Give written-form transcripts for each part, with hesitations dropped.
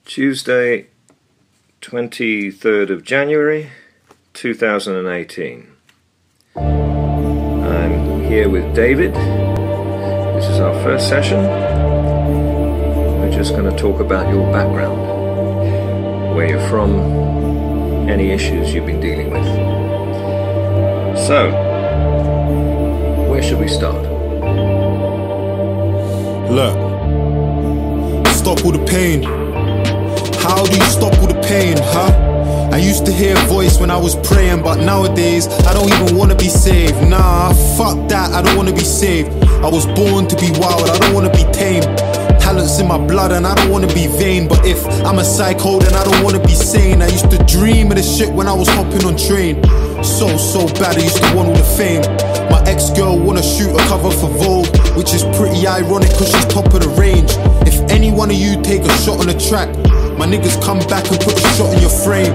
Tuesday, 23rd of January 2018. I'm here with David. This is our first session. We're just going to talk about your background, where you're from, any issues you've been dealing with. So, where should we start? Look, stop all the pain. How do you stop all the pain, huh? I used to hear a voice when I was praying, but nowadays I don't even wanna be saved. Nah, fuck that, I don't wanna be saved. I was born to be wild, I don't wanna be tame. Talent's in my blood and I don't wanna be vain. But if I'm a psycho, then I don't wanna be sane. I used to dream of this shit when I was hopping on train. So bad, I used to want all the fame. My ex-girl wanna shoot a cover for Vogue, which is pretty ironic cause she's top of the range. If any one of you take a shot on the track, my niggas come back and put a shot in your frame.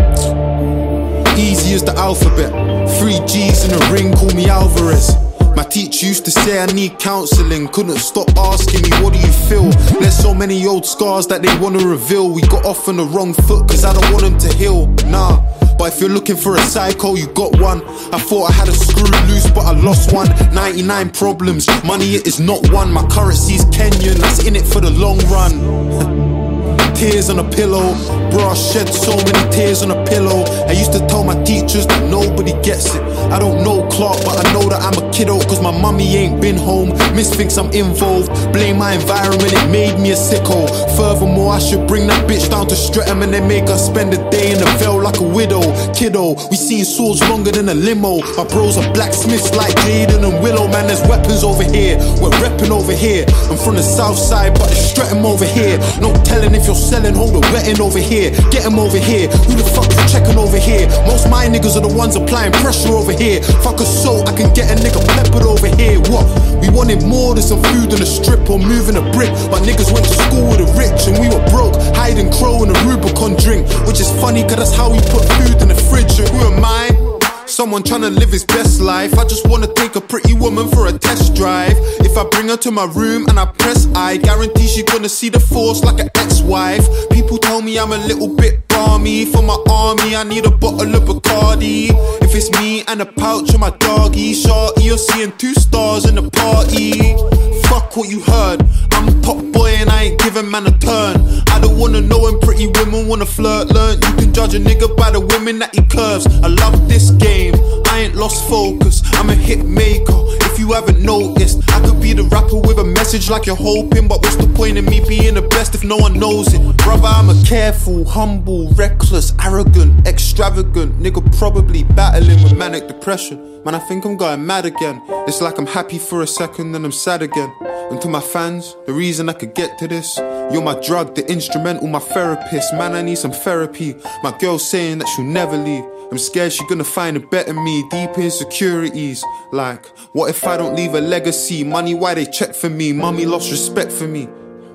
Easy as the alphabet, 3 G's in a ring, call me Alvarez. My teacher used to say I need counselling, couldn't stop asking me what do you feel. There's so many old scars that they wanna reveal. We got off on the wrong foot cause I don't want them to heal. Nah, but if you're looking for a psycho, you got one. I thought I had a screw loose but I lost one. 99 problems, money it is not one. My currency's Kenyan, that's in it for the long run. Tears on a pillow, bro, I shed so many tears on a pillow. I used to tell my teachers that nobody gets it. I don't know Clark, but I know that I'm a kiddo, cause my mummy ain't been home. Miss thinks I'm involved, blame my environment, it made me a sicko. Furthermore, I should bring that bitch down to Streatham and then make her spend a day in the Vale like a widow. Kiddo, we seen swords longer than a limo. My bros are blacksmiths like Jaden and Willow. Man, there's weapons over here, we're repping over here. I'm from the south side, but it's Streatham over here. No telling if you're selling, hold a wetting over here. Get him over here, who the fuck is checking over here? Most my niggas are the ones applying pressure over here. Fuck a soul, I can get a nigga peppered over here. What? We wanted more than some food on a strip or moving a brick. But niggas went to school with the rich and we were broke, hiding crow in a Rubicon drink. Which is funny cause that's how we put food in the fridge. And who am I? Someone tryna live his best life. I just wanna take a pretty woman for a test drive. If I bring her to my room and I press I guarantee she gonna see the force like an ex-wife. People tell me I'm a little bit balmy. For my army I need a bottle of Bacardi. If it's me and a pouch of my doggy, shorty, you're seeing 2 stars in the party. Fuck what you heard, I'm top boy and I ain't giving man a turn. I don't wanna know when pretty women wanna flirt. Learn you can judge a nigga by the women that he curves. I love this game, I ain't lost focus, I'm a hit maker. If you haven't noticed, I could be the rapper with a message like you're hoping. But what's the point in me being the best if no one knows it? Brother, I'm a careful, humble, reckless, arrogant, extravagant nigga, probably battling with manic depression. Man, I think I'm going mad again. It's like I'm happy for a second then I'm sad again. And to my fans, the reason I could get to this, you're my drug, the instrumental, my therapist. Man, I need some therapy. My girl's saying that she'll never leave. I'm scared she's gonna find a better me. Deep insecurities, like what if I don't leave a legacy? Money, why they check for me? Mummy lost respect for me.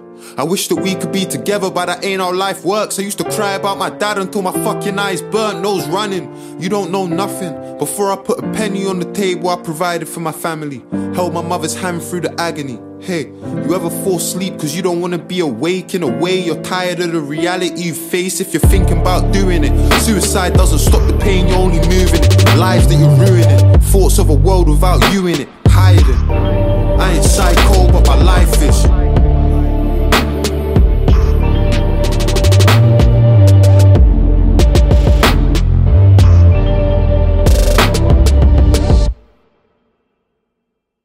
I wish that we could be together, but that ain't how life works. I used to cry about my dad until my fucking eyes burnt, nose running. You don't know nothing. Before I put a penny on the table, I provided for my family. Held my mother's hand through the agony. Hey, you ever fall asleep cause you don't wanna be awake? In a way, you're tired of the reality you face if you're thinking about doing it. Suicide doesn't stop the pain, you're only moving it. Lives that you're ruining, thoughts of a world without you in it. Hiding, I ain't psycho but my life is.